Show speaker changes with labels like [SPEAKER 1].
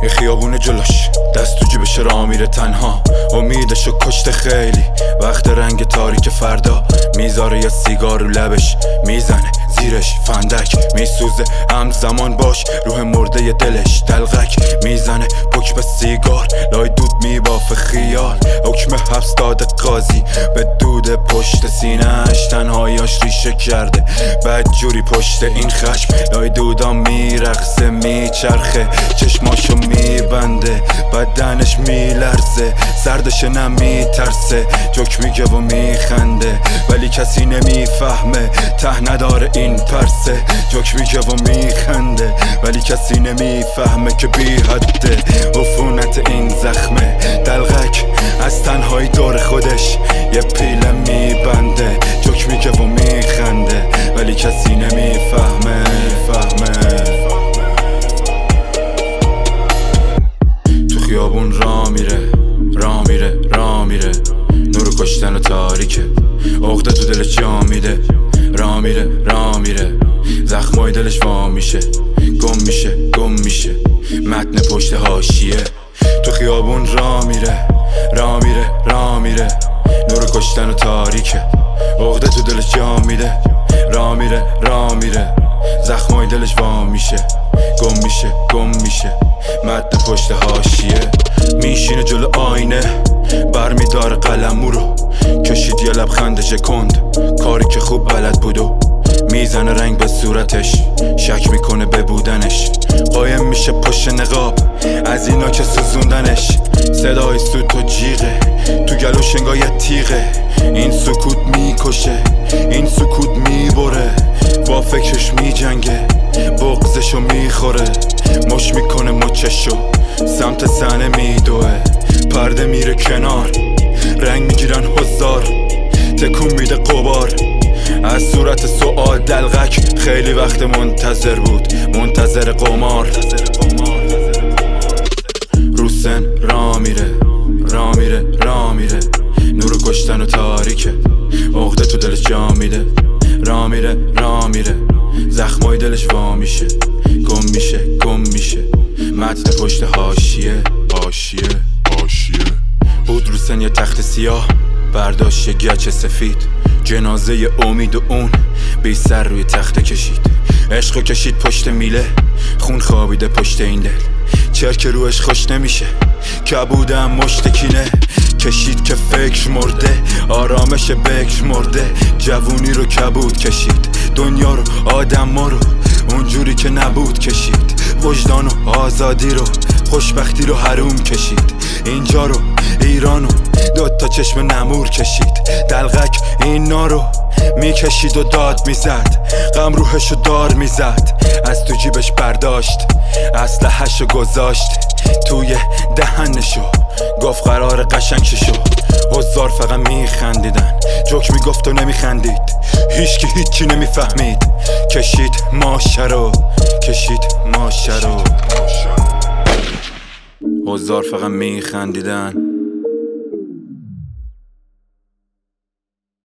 [SPEAKER 1] یه خیابون جلوش دست تو جیبش راه میره تنها، امیدشو کشته خیلی وقت. رنگ تاریک فردا میذاره یه سیگار رو لبش، میزنه زیرش فندک میسوزه همزمان باش روح مرده دلش. دلغک میزنه پک به سیگار، لای دود میبافه خیال. حکم حبس داده قاضی به دود پشت سینه‌اش، تنهاییاش ریشه کرده بدجوری پشت این خشم. لای دودا میرقصه میچرخه، چشماشو میبنده بدنش میلرزه، سردش نمیترسه، جوک میگه و میخنده ولی کسی نمیفهمه، ته نداره این پرسه. جوک میگه و میخنده ولی کسی نمیفهمه که بی حده عفونت این زخمه. دلغک از تنهایی دور خودش یه پیله میبنده، جوک میگه و میخنده ولی کسی نمیفهمه. تو خیابون راه میره نور کشتن و تاریکه، عقده تو دلش جا میده. راه میره زخمای دلش وام میشه، گم میشه متن پشت حاشیه. تو خیابون راه میره نور کشتن و تاریکه، عقده تو دلش جا میده. راه میره زخمای دلش وام میشه، گم میشه متن پشت حاشیه. میشینه جلو آینه برمیداره قلمو رو، کشید یه لبخند شکند کاری که خوب بلد بودو. میزنه رنگ به صورتش، شک میکنه به بودنش، قایم میشه پشت نقاب از اینا که سوزوندنش. صدای سوت و جیغه تو گلوش انگار یه تیغه، این سکوت میکشه این سکوت میبره، با فکرش میجنگه بغضشو میخوره. مش میکنه مچشو سمت صحنه میدوه، پرده میره کنار رنگ میگیرن حضار، تکون میده قبار از صورت سوال. دلغک خیلی وقت منتظر بود، منتظر قمار. روسن راه میره نور کشتن و تاریکه، عقده تو دلش جا میده. راه میره زخمای دلش وا میشه، گم میشه متن پشت حاشیه. بود روسن یه تخت سیاه، برداشت یه گچ سفید، جنازه امید و اون بی سر روی تخت کشید. عشقو کشید پشت میله، خون خوابیده پشت این دل، چرک روش خوش نمیشه کبودم مشتکینه. کشید که فکر مرده، آرامش بکر مرده، جوونی رو کبود کشید، دنیا رو آدم رو اونجوری که نبود کشید، وجدان و آزادی رو خوشبختی رو حروم کشید، اینجا رو ایرانو دوتا چشم نمور کشید. دلغک اینا رو میکشید و داد میزد، غم روحشو دار میزد، از تو جیبش برداشت اسلحه‌شو گذاشت توی دهنشو، گفت قرار قشنگ شو. حضار فقط میخندیدن، جوک میگفت و نمیخندید، هیچکی هیچی نمیفهمید. کشید ماشه رو حضار فقط میخندیدن،